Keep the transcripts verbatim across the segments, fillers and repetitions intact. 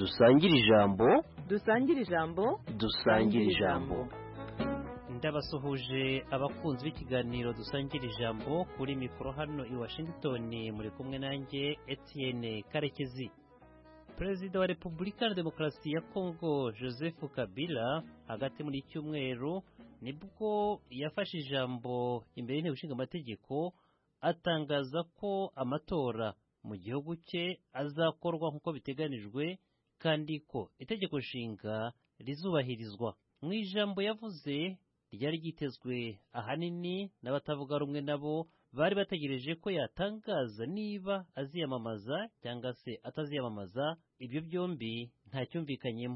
dusangire ijambo dusangire ijambo dusangire ijambo. ndabasuhuje abakunzi b'ikiganiro dusangira ijambo kuri mikoro hano i Washington, muri kumwe nanjye Etienne Karekezi. Perezida wa Repubulika ya Demokarasi ya Kongo Joseph Kabila hagati muri cyumweru nibwo yafashe ijambo imbere y'inteko ishinga amategeko atangaza ko amatora mu gihugu cye azakorwa nk'uko biteganijwe kandi ko itegeko nshinga rizubahirizwa. Mu ijambo yavuze ryari ryitezwe ahanini n'abatavuga rumwe nabo bari bategereje ko yatangaza niba aziyamamaza cyangwa se ataziyamamaza. Ibyo byombi nta cyumvikanyemo,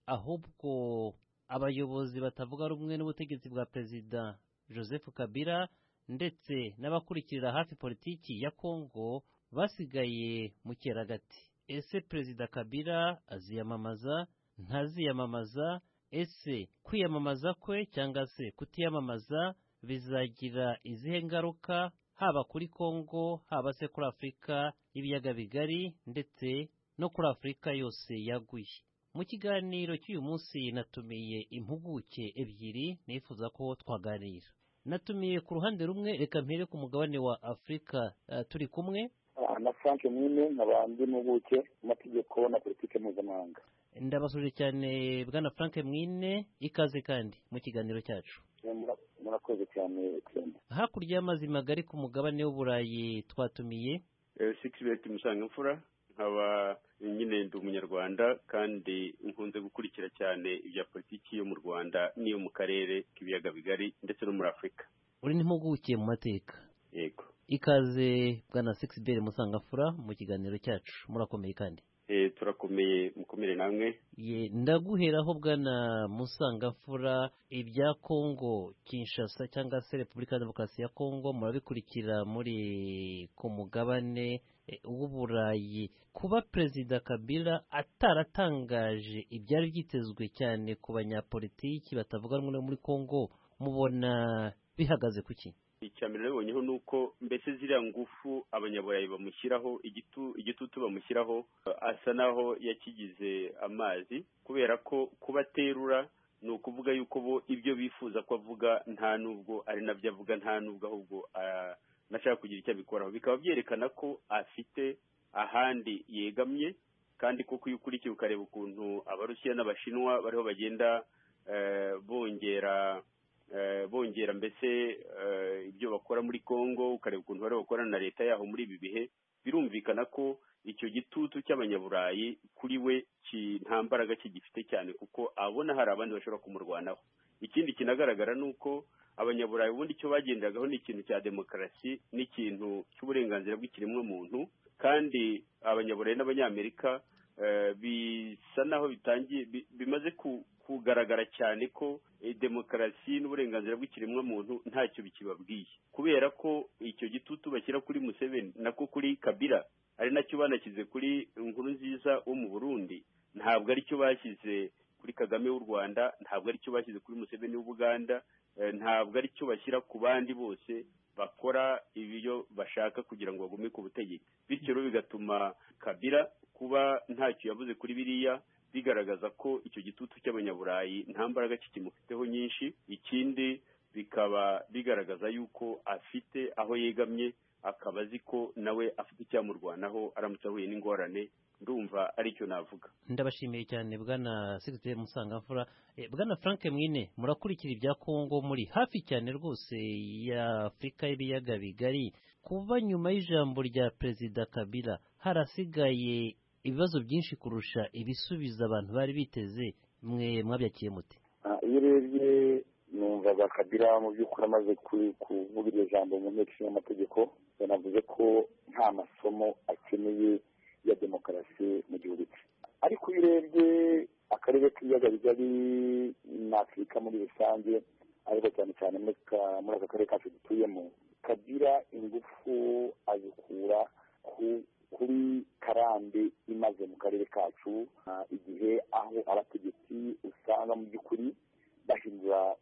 ahubwo abayobozi batavuga rumwe n'ubutegetsi bwa Perezida Joseph Kabila ndetse n'abakurikirira hafi politiki ya Kongo basigaye mu cyeragati. Ese Perezida Kabila aziyamamaza ntaziyamamaza? Ese kwiyamamaza kwe cyangwa se kutiyamamaza bizagira izihe ngaruka haba kuri Kongo, haba se kuri Afurika y'ibiyaga bigari ndetse no kuri Afurika yose yaguye? Mu kiganiro cy'uyu munsi natumiye impuguke ebyiri nifuza ko twaganira. Natumiye ku ruhande rumwe, reka mpere ku mugabane wa Afurika. Uh, turi kumwe na Frank Mwine n'abandi mpuguke mu mategeko na politike mpuzamahanga. Ndabasuje cyane bwana Frank Mwine, ikaze kandi mu kiganiro cyacu. Murakoze cyane. Hakurya y'amazi magari ku mugabane w'Uburayi twatumiye Sixbert Musangamfura, nkaba nyine ndi umunyarwanda kandi nkunze gukurikira cyane ibya politiki yo mu Rwanda n'iyo mu karere k'ibiyaga bigari ndetse no muri Afurika. Uri n'impuguke mu mateka. Yego. Ikaze bwana Sixbert Musangamfura mu kiganiro cyacu. Murakomeye kandi. Eh turakomeye, mukomere namwe. Ye ndaguheraho bwana Musangamfura, ibya Kongo Kinshasa cyangwa se Repubulika ya Demokarasi ya Kongo murabikurikira muri ku mugabane e, w'Uburayi. Kuba Perezida Kabila ataratangaje ibyari byitezwe cyane ku banyapolitiki batavuga rumwe muri Kongo, mubona bihagaze kuki? Icyambere nabonyeho nuko mbese ziriya ngufu abanyaburayi bamushyiraho igitu igitutu bamushyiraho asa naho yakigize amazi, kubera ko kubaterura ni ukuvuga yuko bo ibyo bifuza ko avuga nta nubwo ari nabyo avuga, nta nubwo ahubwo nashaka kugira icyo abikoraho. Bikaba byerekana ko afite ahandi yegamye, kandi kuko iyo ukurikiye ukareba ukuntu Abarusiya n'Abashinwa bariho bagenda bongera bongera mbese ibyo bakora muri Kongo, ukareba ukuntu bari bakorana na leta yaho muri ibi bihe, birumvikana ko icyo gitutu cy'abanyaburayi kuri we nta mbaraga kigifite cyane, kuko abona hari abandi bashobora kumurwanaho. Ikindi kinagaragara ni uko abanyaburayi ubundi icyo bagenderagaho ni ikintu cya demokarasi n'ikintu cy'uburenganzira bw'ikiremwamuntu, kandi abanyaburayi n'Abanyamerika bisa naho bitangiye bimaze kugaragara cyane ko demokarasi n'uburenganzira bw'ikiremwamuntu ntacyo bikibabwiye, kubera ko icyo gitutu bashyira kuri Museveni nako kuri Kabila ari nacyo banashyize kuri Nkurunziza wo mu Burundi, ntabwo ari cyo bashyize kuri Kagame w'u Rwanda, ntabwo ari cyo bashyize kuri Museveni w'Ubuganda, ntabwo ari cyo bashyira ku bandi bose bakora ibyo bashaka kugira ngo bagume ku butegetsi. Bityo rero bigatuma Kabila kuba ntacyo yavuze kuri biriya bigaragaza ko icyo gitutu cy'abanyaburayi nta mbaraga kikimufiteho nyinshi. Ikindi bikaba bigaragaza yuko afite aho yegamye, akaba azi ko nawe afite icyamurwanaho aramutse ahuye n'ingorane. Ndumva aricyo navuga. Ndabashimiye cyane bwana Sixbert Musangamfura. E, bwana Frank Mwine, murakurikira ibya Kongo muri hafi cyane rwose ya Afurika y'ibiyaga bigari. Kuva nyuma y'ijambo rya Perezida Kabila harasigaye ibibazo byinshi kurusha ibisubiza abantu bari biteze, mwe mwabyakiye muti? Iyo urebye numvaga Kabila mu by'ukuri amaze kuvuga iryo jambo mu nteko ishinga amategeko, yanavuze ko nta masomo akeneye ya demokarasi mu gihugu cye. Ariko iyo urebye akarere k'ibiyaga bigari na Afurika muri rusange, ariko cyane cyane muri aka karere kacu dutuyemo, Kabila ingufu azikura ku kuri karande imaze mu karere kacu, igihe aho abategetsi usanga mu by'ukuri bahindura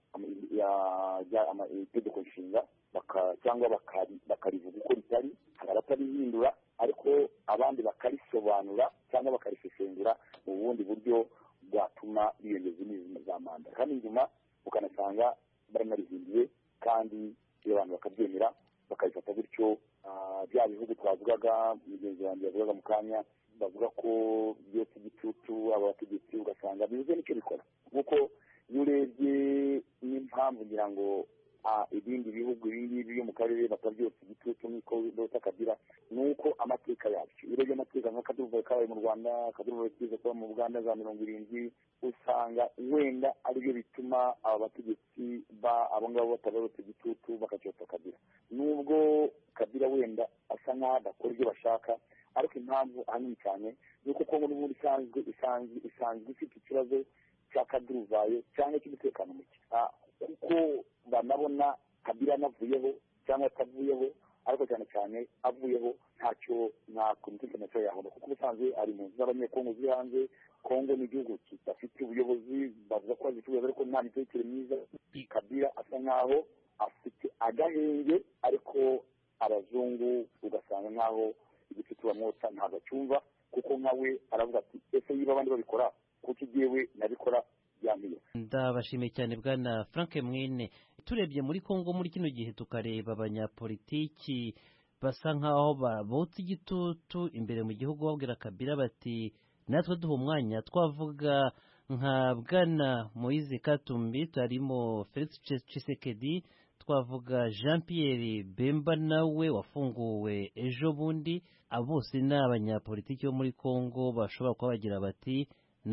itegeko nshinga cyangwa bakarivuga uko ritari, hari abatarihindura ariko abandi bakarisobanura cyangwa bakarisesengura mu bundi buryo bwatuma biyongeza imizima za manda kandi nyuma ukanasanga baranarihinduye kandi iyo abantu bakabyemera bakabifata gutyo. Bya bihugu twavugaga mugenzi wanjye yavugaga mu kanya bavuga ko byose igitutu abategetsi ugasanga bivuze nicyo bikora kuko iyo urebye n'impamvu ngira ngo ibindi bihugu ibingibi byo mu karere batabyose igitutu nk'uko bita Kabila ni uko amateka yabyo iyo urebye amateka nk'akaduruvayo kabaye mu Rwanda akaduruvayo kiza kuba mu Uganda za mirongo irindwi usanga wenda aribyo bituma aba bategetsi ba abo ngabo batabarutse igitutu bakacyota Kabila nubwo Kabila wenda asa nk'aho adakora ibyo bashaka ariko impamvu ahanini cyane ni uko Kongo n'ubundi isanzwe isanzwe isanzwe ifite ikibazo cya kaduruvayo cyangwa cy'umutekano muke kuko banabona Kabila anavuyeho cyangwa atavuyeho ariko cyane cyane avuyeho ntacyo nta komite nacyo yahomba kuko ubusanzwe ari mu nzu z'abanyekongo ziri hanze. Kongo ni igihugu kidafite ubuyobozi bavuga ko bazifite ariko nta mitekerereze myiza. Kabila asa nk'aho afite agahenge ariko abazungu ugasanga nk'aho igitutu bamwotsa ntabwo acyumva kuko nkawe aravuga ati ese niba abandi babikora kuko igiyewe nabikora byambiye. Ndabashimiye cyane bwana Frank Mwine. Turebye muri Kongo muri kino gihe tukareba abanyapolitiki basa nkaho babotse igitutu imbere mu gihugu babwira Kabila bati natwe duha umwanya twavuga nka bwana Moise Katumbi tarimo Felix Tshisekedi twavuga Jean Pierre Bemba nawe wafunguwe ejo bundi. Abose ni abanyapolitiki bo muri Kongo bashobora kuba bagira bati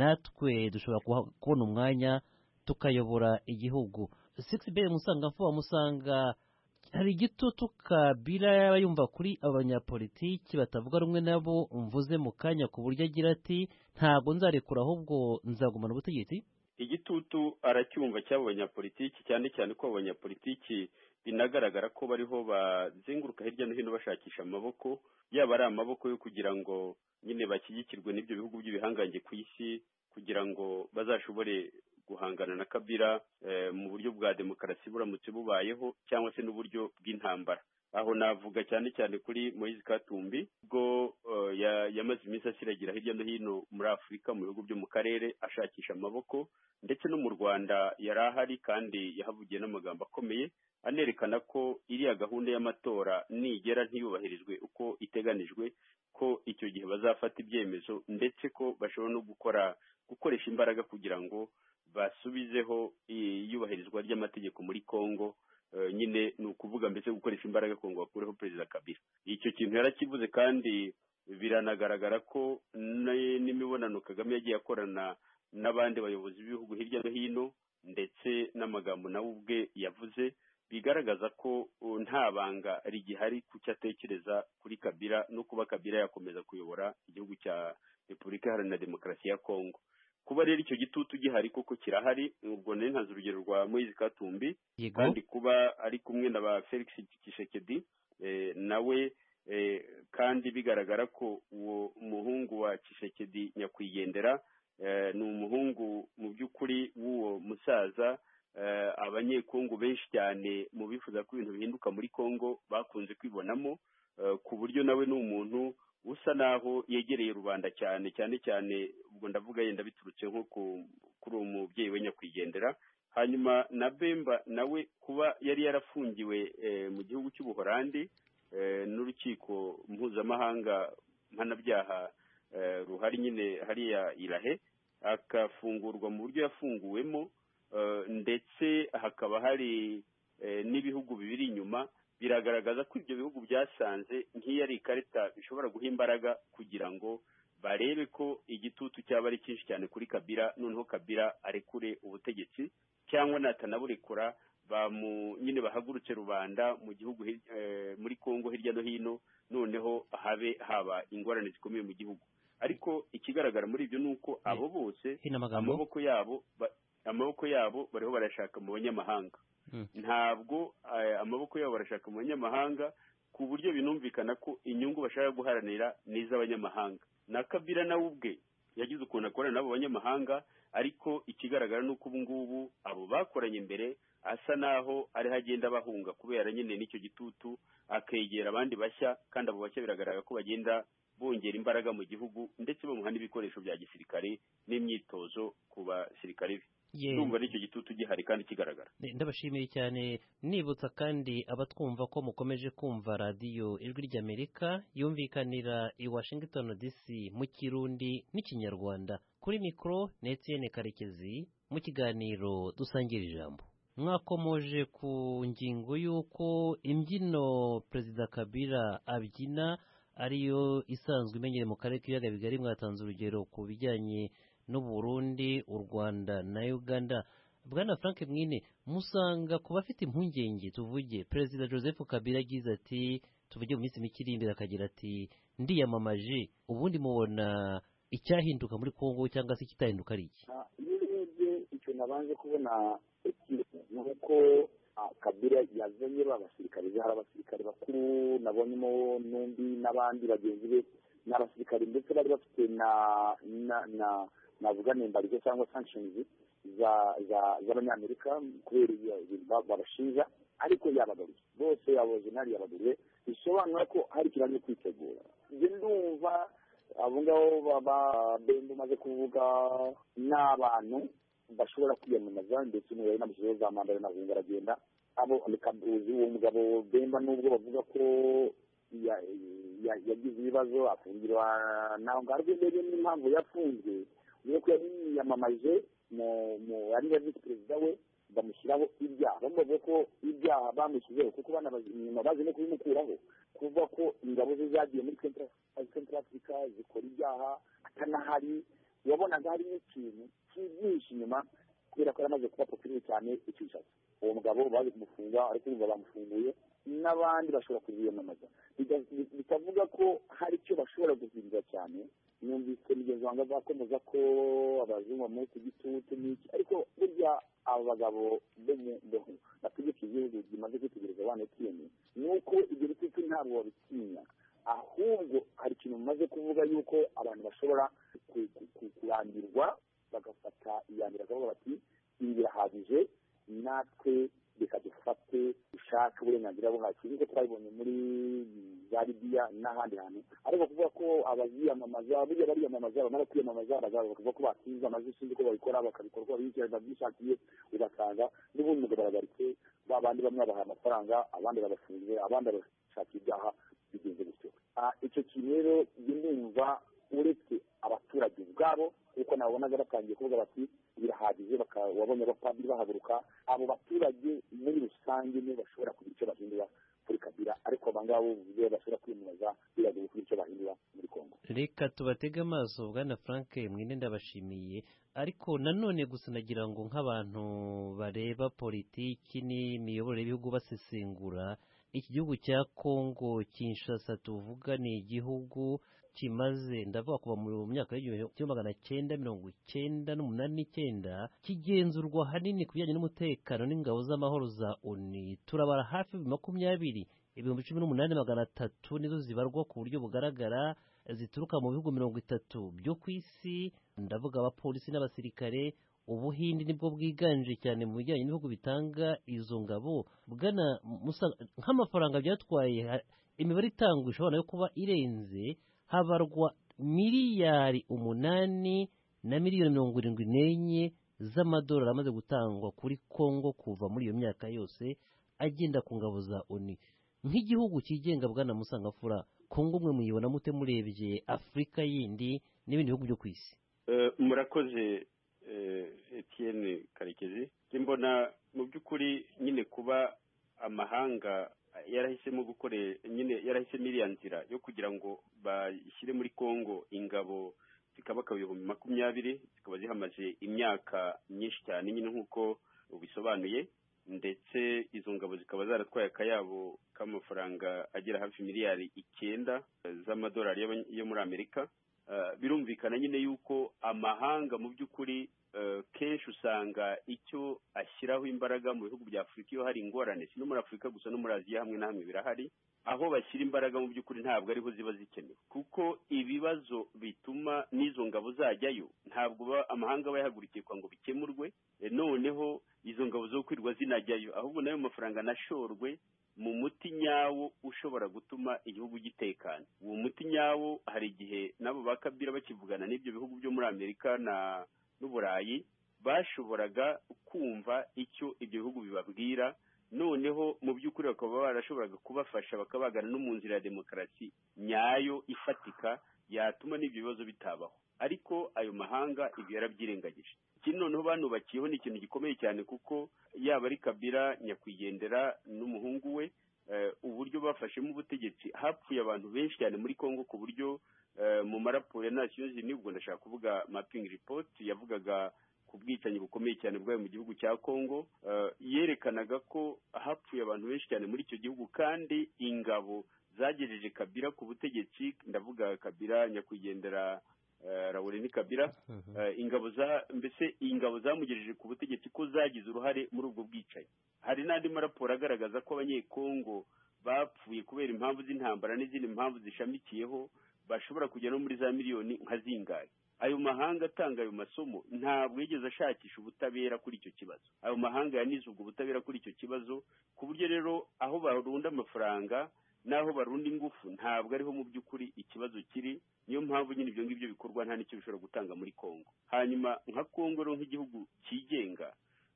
natwe dushobora kubona umwanya tukayobora igihugu. Sixbert Musangafu bamusanga hari igitutu Kabila yaba yumva kuri abanyapolitiki batavuga rumwe nabo mvuze mu kanya ku buryo agira ati ntabwo nzarekura ahubwo nzagumana ubutegetsi. Igitutu aracyumva cy'abo banyapolitiki cyane cyane ko abanyapolitiki binagaragara ko bariho bazenguruka hirya no hino bashakisha amaboko yaba ari amaboko yo kugira ngo nyine bashyigikirwe n'ibyo bihugu by'ibihangange ku isi kugira ngo bazashobore guhangana na Kabila eh, mu buryo bwa demokarasi buramutse bubayeho cyangwa se n'uburyo bw'intambara. Aho navuga cyane cyane kuri Moise Katumbi ubwo uh, yamaze ya iminsi asiragira hirya no hino muri Afurika mu bihugu byo mu karere ashakisha amaboko ndetse no mu Rwanda yari ahari kandi yahavugiye n'amagambo akomeye anerekana ko iriya gahunda y'amatora nigera ntiyubahirizwe uko iteganijwe ko icyo gihe bazafata ibyemezo ndetse ko bashobora no gukora gukoresha imbaraga kugira ngo basubizeho iyubahirizwa ry'amategeko muri Kongo. Uh, nyine ni ukuvuga mbese gukoresha imbaraga ko ngo bakureho Perezida Kabila. Icyo kintu yarakivuze kandi biranagaragara ko n'imibonano Kagame yagiye akorana n'abandi bayobozi b'ibihugu hirya no hino ndetse n'amagambo nawe ubwe yavuze bigaragaza ko uh, nta banga rigihari ku cyo atekereza kuri Kabila no kuba Kabila yakomeza kuyobora igihugu cya Repubulika Iharanira Demokarasi ya Kongo. Kuba rero icyo gitutu gihari koko kirahari ubwo nari ntazi urugero rwa Moise Katumbi Yego. Kandi kuba ari kumwe na ba Felix Tshisekedi eh, nawe eh, kandi bigaragara ko uwo muhungu wa Tshisekedi nyakwigendera eh, ni umuhungu mu by'ukuri w'uwo musaza eh, abanyekongo benshi cyane mu bifuza ko ibintu bihinduka muri Kongo bakunze kwibonamo eh, ku buryo nawe ni umuntu usa naho yegereye rubanda cyane cyane cyane ubwo ndavuga yenda biturutse nko kuri uwo mubyeyi we nyakwigendera. Hanyuma na Bemba nawe kuba yari yarafungiwe e, mu gihugu cy'Ubuholandi e, n'urukiko mpuzamahanga mpanabyaha e, ruhari nyine hariya Irahe akafungurwa mu buryo yafunguwemo e, ndetse hakaba hari e, n'ibihugu bibiri inyuma biragaragaza ko ibyo bihugu byasanze nk'iyo ari ikarita bishobora guha imbaraga kugira ngo barebe ko igitutu cyaba ari cyinshi cyane kuri Kabila noneho Kabila arekure ubutegetsi cyangwa natanaburekura bamu nyine bahagurutse rubanda mu gihugu e, muri Kongo hirya no hino noneho habe haba ingorane zikomeye mu gihugu. Ariko ikigaragara muri ibyo nuko abo bose amaboko yabo ba, amaboko yabo bariho barashaka mu banyamahanga. Hmm. Ntabwo uh, amaboko yabo barashaka mu banyamahanga ku buryo binumvikana ko inyungu bashaka guharanira n'iz'abanyamahanga. Na Kabila nawe ubwe yagize ukuntu akorana n'abo banyamahanga ariko ikigaragara nuko ubu ngubu abo bakoranye imbere asa naho ariho agenda bahunga kubera nyine n'icyo gitutu, akegera abandi bashya, kandi abo bashya biragaragara ko bagenda bongera imbaraga mu gihugu ndetse bamuha n'ibikoresho bya gisirikare n'imyitozo ku basirikare be. Ndumva n'icyo gitutu gihari kandi kigaragara. Ndabashimiye cyane, nibutsa kandi abatwumva ko mukomeje kumva radiyo Ijwi ry'Amerika yumvikanira i Washington D C mu Kirundi n'Ikinyarwanda. Kuri mikoro ni Etienne Karekezi mu kiganiro dusangira ijambo. Mwakomoje ku ngingo y'uko imbyino Perezida Kabila abyina ariyo isanzwe imenyere mu karere k'ibiyaga bigari. Mwatanze urugero ku bijyanye n'u Burundi, u Rwanda na Uganda. Bwana Frank Mwine, musanga ku bafite impungenge, tuvuge Perezida Joseph Kabila agize ati, tuvuge mu minsi mike iri imbere akagira ati ndiyamamaje, ubundi mubona icyahinduka muri Kongo cyangwa se kitahinduka ari iki? Iyo urebye icyo nabanje kubona ni uko Kabila yazanye b'abasirikare, hari abasirikare bakuru nabonyemo n'undi n'abandi bagenzi be n'abasirikare ndetse bari bafite na na na navuga nembarizo cyangwa sanctions za za z'abanyamerika kubera ibintu babashinja, ariko yabagaruye bose abo generali yabagaruye, bisobanura ko hari ikibazo kwitegura. Njye ndumva abo ngabo baba Bemba umaze kuvuga n'abantu bashobora kwiyamamaza ndetse n'uyu n'amushizeho za manda n'ahunga aragenda. Abo Kabuzi uwo mugabo Bemba nubwo bavuga ko yagize ibibazo afungirwa naho ngarwe mbere n'impamvu yafunzwe nuko yari yiyamamaje mu ari ya visi perezida we bamushyiraho ibyaha, bamuvuga ko ibyaha bamushyizeho kuko banabazima bazi no kubimukuraho, kuvuga ko ingabo ze zagiye muri Central Africa zikora ibyaha atanahari. Wabonaga hari n'ikintu cyinshi inyuma kubera ko yamaze kuba populaire cyane icyishatse. Uwo mugabo baje kumufunga ariko ubu bamufunguye, n'abandi bashobora kuziyamamaza. Bitavuga ko hari icyo bashobora guhindura cyane. Numvise mugenzi wanjye azakomeza ko abazungu muri ku gitutu n'iki, ariko burya abo bagabo bategeka igihugu bimaze kwitegereza abana etiyeni ni uko ibyo bitutu ntabwo babitinya, ahubwo hari ikintu mumaze kuvuga yuko abantu bashobora kurambirwa bagafata iyambere bakavuga bati ibi birahagije, natwe reka dufate dushaka uburenganzira buhagije, nk'uko twabibonye muri za Libiya n'ahandi hantu. Ariko kuvuga ko abaziyamamaza burya bariyamamaza bamara kwiyamamaza bakavuga ko basize amajwi, sinzi ko babikora bakabikora uko babyishakiye, ugasanga n'ubundi mugabo baragaritse, ba bandi bamwe babaha amafaranga abandi babafunze abandi babashakira ibyaha, bigenze gutyo. Icyo kintu rero ndumva uretse abaturage ubwabo kuko nabonaga batangiye kuvuga bati birahagije, wabonye abapadiri bahaguruka, abo baturage muri rusange nibo bashobora kugira icyo bahindura kuri Kabila, ariko abangabo bigiye bashobora kwiyamamaza biragoye kugira icyo bahindura muri Kongo. Reka tubatege amaso. Bwana Frank Mwine, ndabashimiye, ariko nanone gusa nagira ngo nk'abantu bareba politiki n'imiyoborere y'ibihugu basesengura, iki gihugu cya Kongo Kinshasa tuvuga ni igihugu kimaze ndavuga kuva mu myaka y'igihumbi magana cyenda mirongo icyenda n'umunani n'icyenda kigenzurwa hanini ku bijyanye n'umutekano n'ingabo z'amahoro za O N U. Turabara hafi makumyabiri ibihumbi cumi n'umunani magana atatu nizo zibarwa ku buryo bugaragara, zituruka mu bihugu mirongo itatu byo ku isi. Ndavuga abapolisi n'abasirikare. Ubuhindi nibwo bwiganje cyane mu bijyanye n'ibihugu bitanga izo ngabo. Bwana nk'amafaranga byatwaye, imibare itangwa ishobora yo kuba irenze, habarwa miliyari umunani na miliyoni mirongo irindwi n'enye z'amadolari amaze gutangwa kuri Kongo kuva muri iyo myaka yose agenda ku ngabo za O N U. Nk'igihugu cyigenga, Bwana Musangafura, Kongo mwe muyibona mute murebye Afurika yindi n'ibindi bihugu byo ku isi? Murakoze Etienne Karekezi. Mbona mu by'ukuri nyine kuba amahanga yarahisemo gukore nyine yarahisemo iriya nzira yo kugira ngo bashyire muri Kongo ingabo zikaba ibihumbi makumyabiri, zikaba zihamaze imyaka myinshi cyane nyine nk'uko ubisobanuye, ndetse izo ngabo zikaba zaratwaye akayabo k'amafaranga agera hafi miliyari icyenda z'amadolari yo muri Amerika. Birumvikana nyine yuko amahanga mu by'ukuri kenshi usanga icyo ashyiraho imbaraga mu bihugu bya Afurika iyo hari ingorane, si no muri Afurika gusa no muri Aziya hamwe na hamwe birahari, aho bashyira imbaraga mu by'ukuri ntabwo ariho ziba zikenewe, kuko ibibazo bituma n'izo ngabo zajyayo ntabwo amahanga aba yahagurukiye ngo bikemurwe. Noneho izo ngabo zo kwirwa zinajyayo, ahubwo nayo mafaranga anashorwe mu muti nyawo ushobora gutuma igihugu gitekana. Uwo muti nyawo hari igihe nabo ba Kabila bakivugana n'ibyo bihugu byo muri Amerika na n'Uburayi bashoboraga kumva icyo ibyo bihugu bibabwira, noneho mu by'ukuri bakaba barashoboraga kubafasha bakabagana no mu nzira ya demokarasi nyayo ifatika yatuma n'ibyo bibazo bitabaho. Ariko ayo mahanga ibyo yarabyirengagije. Ikindi noneho banubakiyeho ni ikintu gikomeye cyane, kuko yaba ari Kabila nyakwigendera n'umuhungu we, uburyo bafashemo ubutegetsi hapfuye abantu benshi cyane muri Kongo, ku buryo mu maraporo ya Nations Unies, ubwo ndashaka kuvuga mapping report yavugaga ku bwicanyi bukomeye cyane bwayo mu gihugu cya Kongo, yerekanaga ko hapfuye abantu benshi cyane muri icyo gihugu, kandi ingabo zagejeje Kabila ku butegetsi, ndavuga Kabila nyakwigendera Laurent Kabila, ingabo za mbese ingabo zamugejeje ku butegetsi ko zagize uruhare muri ubwo bwicanyi. Hari n'andi maraporo agaragaza ko abanyekongo bapfuye kubera impamvu z'intambara n'izindi mpamvu zishamikiyeho bashobora kujya no muri za miliyoni nka zingahe. Ayo mahanga atanga ayo masomo ntabwo yigeze ashakisha ubutabera kuri icyo kibazo. Ayo mahanga yanize ubwo butabera kuri icyo kibazo, ku buryo rero aho barunda amafaranga naho barunda ingufu ntabwo ariho mu by'ukuri ikibazo kiri. Niyo mpamvu nyine ibyo ngibyo bikorwa nta n'icyo bishobora gutanga muri Kongo. Hanyuma nka Kongo rero nk'igihugu cyigenga,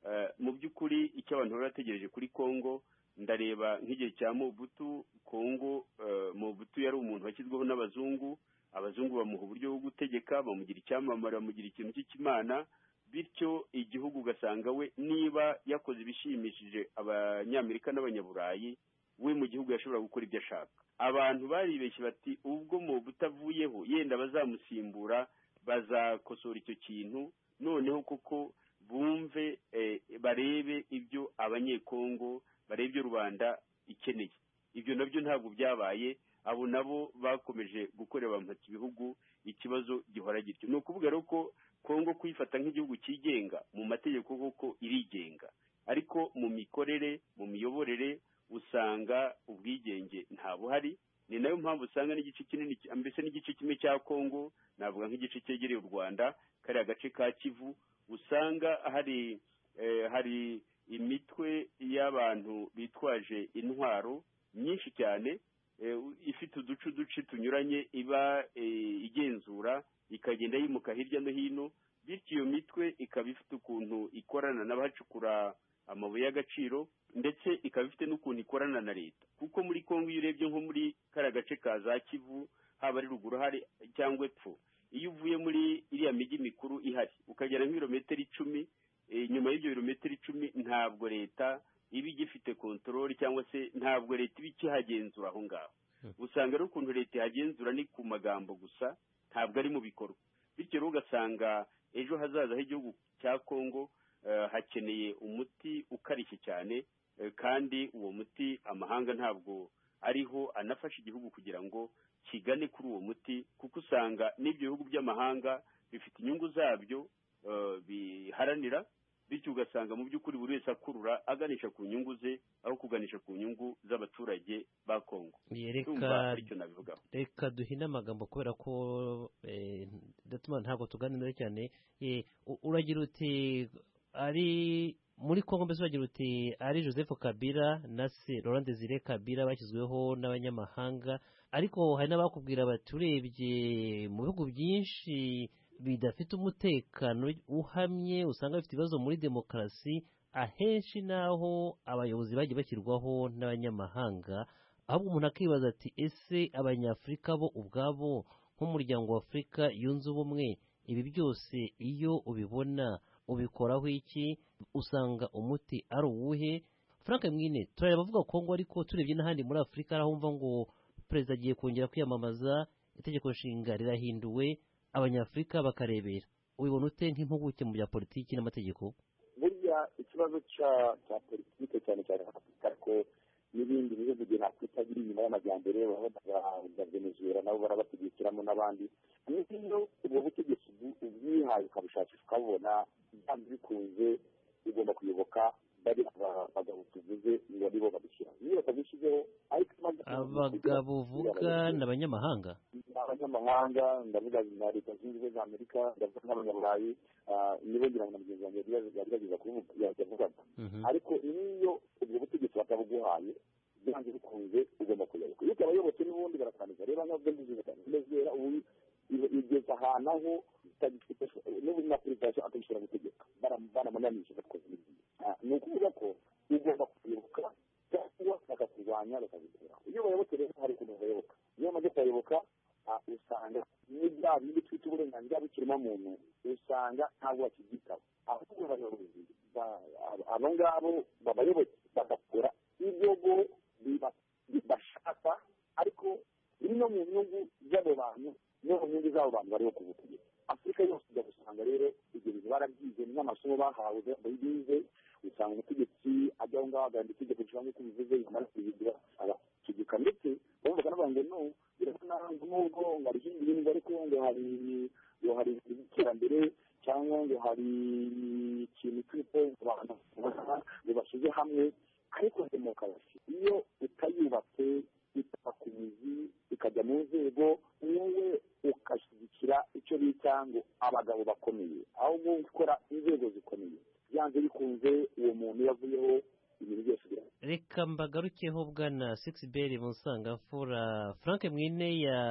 mu by'ukuri icyo abantu bari bategereje kuri Kongo, ndareba nk'igihe cya Mobutu. Kongo, Mobutu yari umuntu washyizweho n'abazungu, abazungu bamuha uburyo bwo gutegeka, bamugira icyamamare, bamugira ikintu cy'ikimana, bityo igihugu ugasanga we niba yakoze ibishimishije abanyamerika n'abanyaburayi, we mu gihugu yashobora gukora ibyo ashaka. Abantu baribeshye bati ubwo Mobutu avuyeho yenda bazamusimbura bazakosora icyo kintu, noneho kuko bumve barebe ibyo abanyekongo, barebe ibyo rubanda ikeneye. Ibyo nabyo ntabwo byabaye. Abo nabo bakomeje gukorera bamata ibihugu, ikibazo gihora gityo. Ni ukuvuga rero ko Kongo kuyifata nk'igihugu cyigenga mu mategeko koko irigenga, ariko mu mikorere, mu miyoborere usanga ubwigenge nta buhari. Ni nayo mpamvu usanga n'igice kinini, mbese n'igice kimwe cya Kongo, navuga nk'igice cyegereye u Rwanda, kariya gace ka Kivu, usanga hari hari imitwe y'abantu bitwaje intwaro nyinshi cyane, ifite uduce uduce tunyuranye, iba igenzura ikagenda yimuka hirya no hino, bityo iyo mitwe ikaba ifite ukuntu ikorana n'abahacukura amabuye y'agaciro, ndetse ikaba ifite n'ukuntu ikorana na leta. Kuko muri Kongo iyo urebye nko muri kariya gace ka za Kivu, haba ari ruguru hari cyangwa epfo, iyo uvuye muri iriya mijyi mikuru ihari ukagera nk'ibirometero icumi, nyuma y'ibyo birometero icumi ntabwo leta iba igifite kontorori, cyangwa se ntabwo leta iba ikihagenzura aho ngaho. Usanga rero ukuntu leta ihagenzura ni ku magambo gusa, ntabwo ari mu bikorwa. Bityo rero ugasanga ejo hazaza h'igihugu cya Kongo hakeneye umuti ukarishye cyane, kandi uwo muti amahanga ntabwo ariho anafasha igihugu kugira ngo kigane kuri uwo muti, kuko usanga n'ibyo bihugu by'amahanga bifite inyungu zabyo biharanira, bityo ugasanga mu by'ukuri buri wese akurura aganisha ku nyungu ze aho kuganisha ku nyungu z'abaturage ba Kongo. Reka duhine amagambo kubera ko datuma ntabwo tuganira cyane. Uragira uti ari muri Kongo, mbese uragira uti ari Joseph Kabila na se Laurent Desire Kabila bashyizweho n'abanyamahanga, ariko hari n'abakubwira bati urebye mu bihugu byinshi bidafite umutekano uhamye, usanga bifite ibibazo muri demokarasi, ahenshi naho abayobozi bagiye bashyirwaho n'abanyamahanga. Ahubwo umuntu akibaza ati ese abanyafurika bo ubwabo nk'umuryango wa Afurika yunze ubumwe, ibi byose iyo ubibona ubikoraho iki? Usanga umuti ari uwuhe? Frank Mwine, turareba bavuga Kongo, ariko turebye n'ahandi muri Afurika aho umva ngo perezida agiye kongera kwiyamamaza, itegeko nshinga rirahinduwe, abanyafurika bakarebera. Ubibona ute nk'impuguke mu bya politiki n'amategeko? Burya ikibazo cya cya politiki cyane cyane ko n'ibindi bihugu bya Afurika biri inyuma y'amajyambere, bavuga Venezuela nabo barabategekiramo n'abandi. Niyo ubwo butegetsi ubwihaye ukabushakisha ukabona byanze bikunze, ugomba kuyoboka bari abagabo tuvuze ngo nibo babishyira. Niyo bakabishyizeho, abagabo uvuga n'abanyamahanga, abanyamahanga ndavuga na Leta Zunze Ubumwe za Amerika, ndavuga n'abanyaburayi, nibo ngira ngo na mugenzi wanjye yari yageza kuvuga yavugaga. Ariko munanije bakoze ibindi ni ukuvuga ko ugomba kuyoboka cyangwa bakakurwanya bakabikuraho iyo bayoboke rero hari ukuntu bayoboka iyo bamaze kubayoboka usanga n'ibya bindi twita uburenganzira bw'ikiremwamuntu usanga ntabwo bakibyitaho ahubwo abayobozi abo ngabo babayoboke bagakora ibyo bo bashaka ariko biri no mu nyungu z'abo bantu no mu nyungu z'abo bantu bariho ku butegetsi afurika yose ujya gusanga rero ibyo bintu barabyize n'amasomo bahawe bize usanga umutegetsi ajya aho ngaho agahanda itegeko nshinga nk'uko bivuze yamara kubigira agategeka ndetse bavuga n'abavuga ngo no birasa n'ubwo ngo hari ibindi bintu ariko ngo hari ngo hari iterambere cyangwa ngo hari ikintu cy'uko abantu ngo bashyize hamwe ariko demokarasi iyo utayubatse itaka ku mizi ikajya mu nzego wowe ugashyigikira icyo bita ngo abagabo bakomeye aho gukora inzego zikomeye byanze bikunze uwo muntu yavuyeho ibintu byose birahari. Reka mbagarukeho bwana Sixbert Musangamfura. Frank Mwine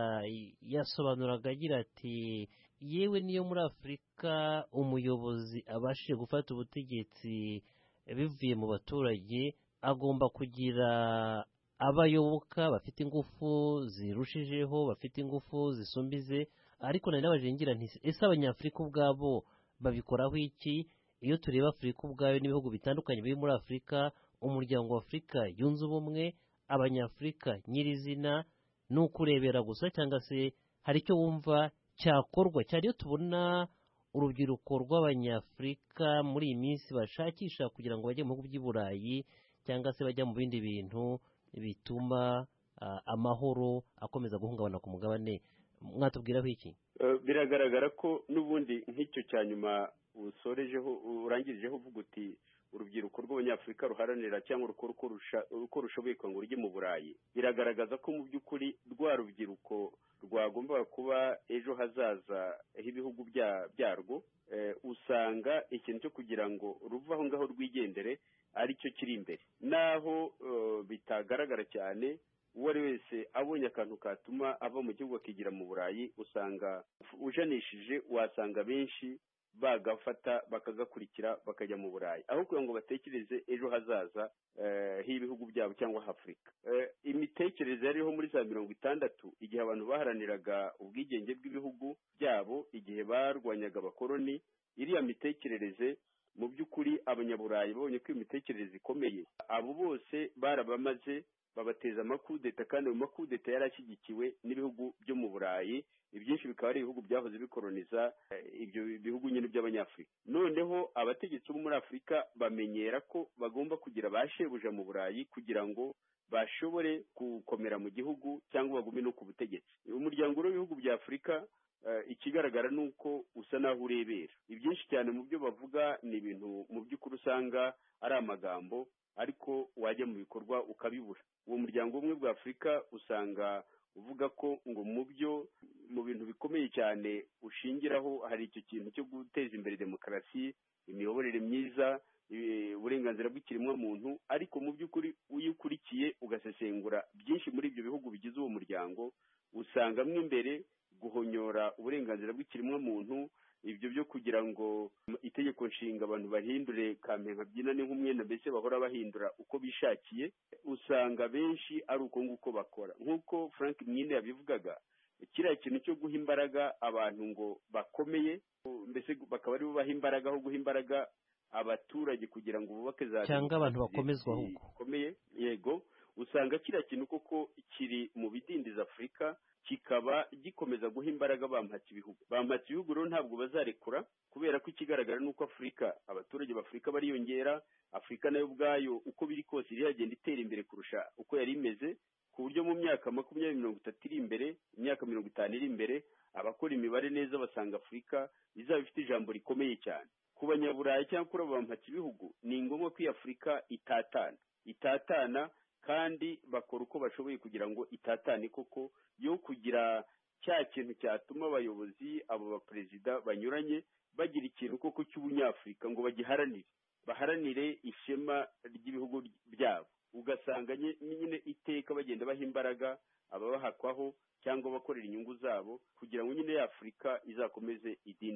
yasobanuraga agira ati yewe niyo muri Afurika umuyobozi abashije gufata ubutegetsi bivuye mu baturage agomba kugira abayoboka bafite ingufu zirushijeho bafite ingufu zisumbize ariko nari nabajengira nti ese abanyafurika ubwabo babikoraho iki? Iyo tureba Afurika ubwayo n'ibihugu bitandukanye biri muri Afurika, umuryango wa Afurika yunze ubumwe, abanyafurika nyirizina ni ukurebera gusa cyangwa se hari icyo wumva cyakorwa cyane iyo tubona urubyiruko rw'abanyafurika muri iyi minsi bashakisha kugira ngo bajye mu bihugu by'i Burayi cyangwa se bajya mu bindi bintu bituma uh, amahoro akomeza guhungabana ku mugabane, mwatubwiraho iki? Uh, biragaragara ko n'ubundi nk'icyo cya nyuma usorejeho urangirijeho uvuga uti urubyiruko rw'abanyafurika ruharanira cyangwa uko rushoboye ngo rujye mu Burayi, biragaragaza ko mu by'ukuri rwa rubyiruko rwagombaga kuba ejo hazaza h'ibihugu byarwo eh, usanga ikintu cyo kugira ngo ruve aho ngaho rwigendere ari cyo kiri imbere, naho uh, bitagaragara cyane. Uwo ari wese abonye akantu katuma ava mu gihugu akigira mu Burayi usanga ujanishije, wasanga benshi bagafata bakagakurikira bakajya mu Burayi aho kugira ngo batekereze ejo hazaza eh, h'ibihugu byabo cyangwa Afurika. Eh, imitekerereze yariho muri za mirongo itandatu igihe abantu baharaniraga ubwigenge bw'ibihugu byabo, igihe barwanyaga abakoloni, iriya mitekerereze mu by'ukuri abanyaburayi babonye ko imitekerereze ikomeye, abo bose barabamaze babateza amakudeta, kandi mu makudeta yari ashyigikiwe n'ibihugu byo mu Burayi, ibyinshi bikaba ari ibihugu byahoze bikoloniza ibyo bihugu nyine by'abanyafurika. Noneho abategetsi bo muri Afurika bamenyera ko bagomba kugira bashebuja mu Burayi kugira ngo bashobore gukomera mu gihugu cyangwa bagume no ku butegetsi. Umuryango w'ibihugu bya Afurika uh, ikigaragara ni uko usa naho urebera ibyinshi cyane mu byo bavuga, ni ibintu mu by'ukuri usanga ari amagambo ariko wajya mu bikorwa ukabibura. Uwo muryango umwe bwa Afurika usanga uvuga ko ngo mu byo mu bintu bikomeye cyane ushingiraho hari icyo kintu cyo guteza imbere demokarasi, imiyoborere myiza, uburenganzira bw'ikiremwamuntu, ariko mu by'ukuri iyo ukurikiye ugasesengura byinshi muri ibyo bihugu bigize uwo muryango usangamo imbere guhonyora uburenganzira bw'ikiremwamuntu, ibyo byo kugira ngo itegeko nshinga abantu bahindure kampenka byinane nk'umwenda, mbese bahora bahindura uko bishakiye, usanga benshi ari uko nguko bakora. Nk'uko Frank Mwine yabivugaga, kiriya kintu cyo guha imbaraga abantu ngo bakomeye, mbese bakaba ari bo baha imbaraga aho guha imbaraga abaturage kugira ngo bubake za cyangwa abantu bakomezwa ahubwo bakomeye, yego, usanga kiriya kintu koko kiri mu bidindiza Afurika, kikaba gikomeza guha imbaraga bampatse ibihugu. Bampatse ibihugu rero ntabwo bazarekura, kubera ko ikigaragara nuko Afurika, abaturage b'Afurika bariyongera, Afurika nayo ubwayo uko biri kose iragenda itera imbere kurusha uko yari imeze, ku buryo mu myaka makumyabiri mirongo itatu iri imbere, imyaka mirongo itanu iri imbere, abakora imibare neza basanga Afurika izaba ifite ijambo rikomeye cyane. Ku banyaburayi cyangwa kuri abo bampatse ibihugu ni ngombwa ko iyi Afurika itatana itatana kandi bakora uko bashoboye kugira ngo itatane koko, yo kugira cya kintu cyatuma abayobozi abo baperezida banyuranye bagira ikintu koko cy'ubunyafurika ngo bagiharanire, baharanire ishema ry'ibihugu byabo. Ugasanga nyine iteka bagenda baha imbaraga ababahakwaho cyangwa bakorera inyungu zabo kugira ngo nyine ya Afurika izakomeze idindire.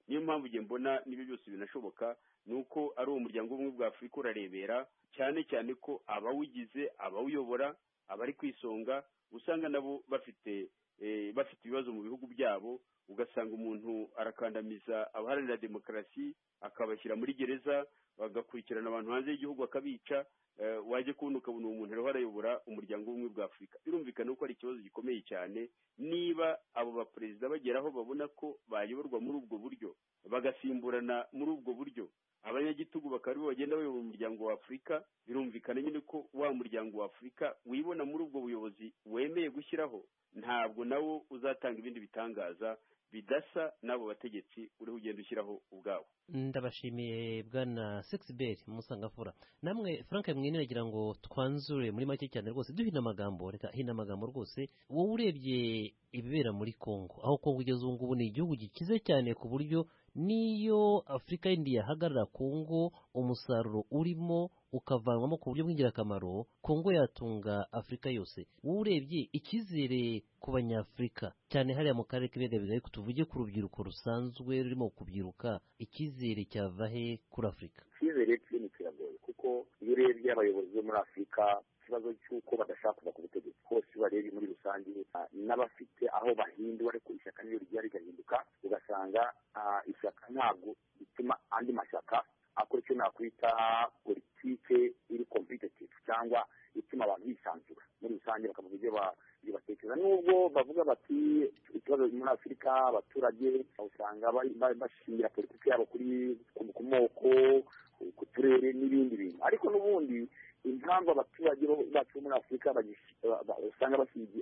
niyo mpamvu ngiye mbona n'ibyo byose binashoboka ni uko ari uwo muryango w'ubumwe bwa Afurika urarebera cyane cyane ko abawugize abawuyobora abari ku isonga usanga nabo bafite bafite ibibazo mu bihugu byabo, ugasanga umuntu arakandamiza abaharanira demokarasi akabashyira muri gereza, bagakurikirana abantu hanze y'igihugu akabica, wajya kubona ukabona uwo muntu ariho arayobora umuryango w'ubumwe bwa Afurika. Birumvikana ko ari ikibazo gikomeye cyane niba abo baperezida bageraho babona ko bayoborwa muri ubwo buryo bagasimburana muri ubwo buryo, abanyagitugu bakaba aribo bagenda bayobora umuryango wa Afurika. Birumvikana nyine ko wa muryango wa Afurika wibona muri ubwo buyobozi wemeye gushyiraho, ntabwo nawo uzatanga ibindi bitangaza bidasa n'abo bategetsi uriho ugenda ushyiraho ubwabo. Ndabashimiye bwana Sixbert Musangafura. Namwe Frank Mwine nagira ngo twanzure muri make cyane rwose duhina amagambo, reka hina amagambo rwose. Wowe urebye ibibera muri Kongo, aho Kongo igeze ubu ngubu ni igihugu gikize cyane ku buryo niyo Afurika yindi yahagarara Kongo umusaruro urimo ukavanwamo ku buryo bw'ingirakamaro, Kongo yatunga Afurika yose. Wowe urebye icyizere ku banyafurika cyane hariya mu karere k'ibiyaga bigari, tuvuge ku rubyiruko rusanzwe rurimo kubyiruka, icyizere cyava he kuri Afurika? Icyizere ni kiragoye kuko iyo urebye abayobozi bo muri Afurika ikibazo cy'uko badashaka kuva ku butegetsi hose barebye muri rusange, n'abafite aho bahindura ariko ishyaka niyo rigiye rigahinduka, ugasanga ishyaka ntabwo bituma andi mashyaka akora icyo nakwita politike iri competitive cyangwa ituma abantu bisanzura muri rusange bakavuga ibyo batekereza. Nubwo bavuga bati ikibazo muri Afurika abaturage usanga bashingira politiki yabo kuri ku moko, ku turere n'ibindi bintu, ariko n'ubundi impamvu abaturage bacu muri Afurika usanga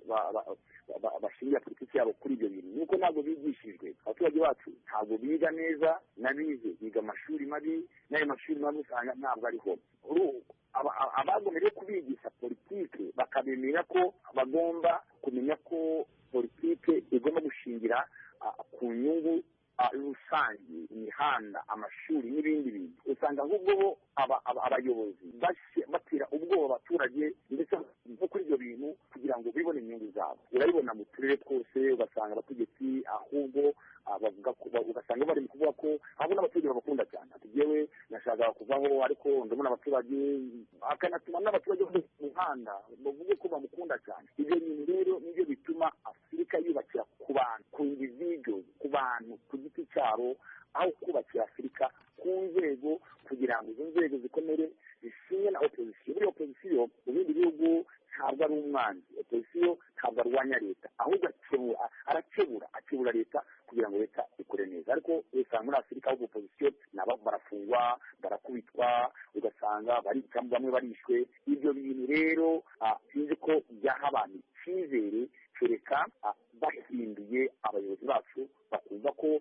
bashingira politiki yabo kuri ibyo bintu nuko ntabwo bigishijwe. Abaturage bacu ntabwo biga neza, n'abize biga amashuri mabi, n'ayo mashuri mabi usanga ntabwo ariho. Abagombye kubigisha politiki bakabemera ko bagomba kumenya ko politiki igomba gushingira ku nyungu rusange, imihanda, amashuri n'ibindi bintu, usanga ahubwo bo abayobozi batira ubwoba abaturage ndetse no kuri ibyo bintu kugira ngo bibone inyungu zabo. Urabibona mu turere twose ugasanga abategetsi ahubwo bavuga ko ugasanga bari kuvuga ko ahubwo n'abaturage babakunda cyane, ati yewe nashakaga kuvaho ariko ndabona abaturage, akanatuma n'abaturage mu muhanda bavuge ko bamukunda cyane. Ibyo bintu rero nibyo bituma Afurika yubakira ku bantu, ku individuals, ku bantu ku giti cyabo, aho kubakira Afurika ku nzego kugira ngo izo nzego zikomere zishinge na opozisiyo. Buri opozisiyo mu bindi bihugu ntabwo ari umwanzi, opozisiyo ntabwo arwanya leta, ahubwo arakebura akebura leta kugira ngo leta ikore neza. Ariko usanga muri Afurika ahubwo opozisiyo nabo barafungwa, barakubitwa, ugasanga bamwe barishwe. Ibyo bintu rero sinzi ko byaha abantu icyizere, kereka bahinduye abayobozi bacu bakumva ko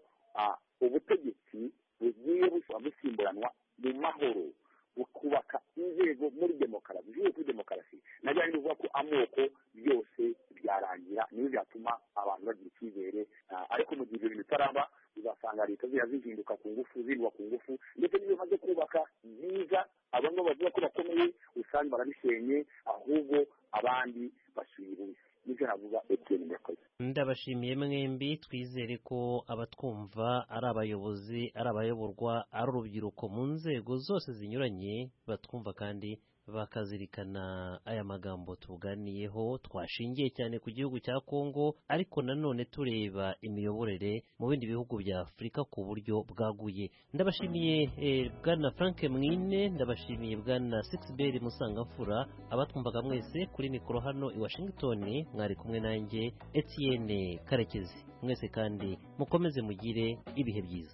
ubutegetsi bugiye busimburanwa mu mahoro, bukubaka inzego muri demokarasi, bivuye kuri demokarasi. Najya ndivuga ko amoko byose byarangira, niyo byatuma abantu bagira icyizere. Ariko mu gihe ibyo bintu bitaraba uzasanga leta ziba zihinduka ku ngufu, zirwa ku ngufu, ndetse n'iyo bamaze kubaka byiza abamwe bavuga ko bakomeye usanga barabishenye, ahubwo abandi basuye ubusa. Nibyo navuga Etienne Murakoze. Ndabashimiye mwembi, twizere ko abatwumva ari abayobozi, ari abayoborwa, ari urubyiruko mu nzego zose zinyuranye batwumva kandi bakazirikana aya magambo tuganiyeho, twashingiye cyane ku gihugu cya Kongo, ariko nanone tureba imiyoborere mu bindi bihugu bya Afurika ku buryo bwaguye. Ndabashimiye eh, bwana Frank Mwine, ndabashimiye bwana Sixbert Musangafura, abatwumvaga mwese kuri mikoro hano i Washington, mwari kumwe nanjye Etienne Karekezi. Mwese kandi mukomeze mugire ibihe byiza.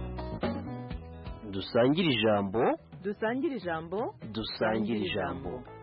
dusangire ijambo dusangire ijambo dusangire ijambo